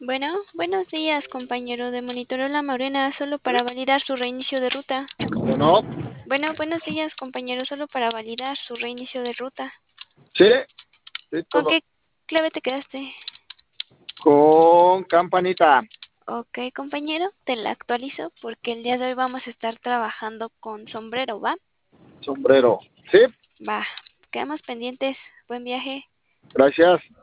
Bueno, buenos días, compañero de Monitoreo La Morena, solo para validar su reinicio de ruta. Bueno, Bueno, buenos días, compañero, solo para validar su reinicio de ruta. sí, sí, ¿Con todo. qué clave te quedaste? Con campanita, Ok, compañero, te la actualizo porque el día de hoy vamos a estar trabajando con sombrero, ¿va? sombrero. Sí, Va, quedamos pendientes. Buen viaje. gracias.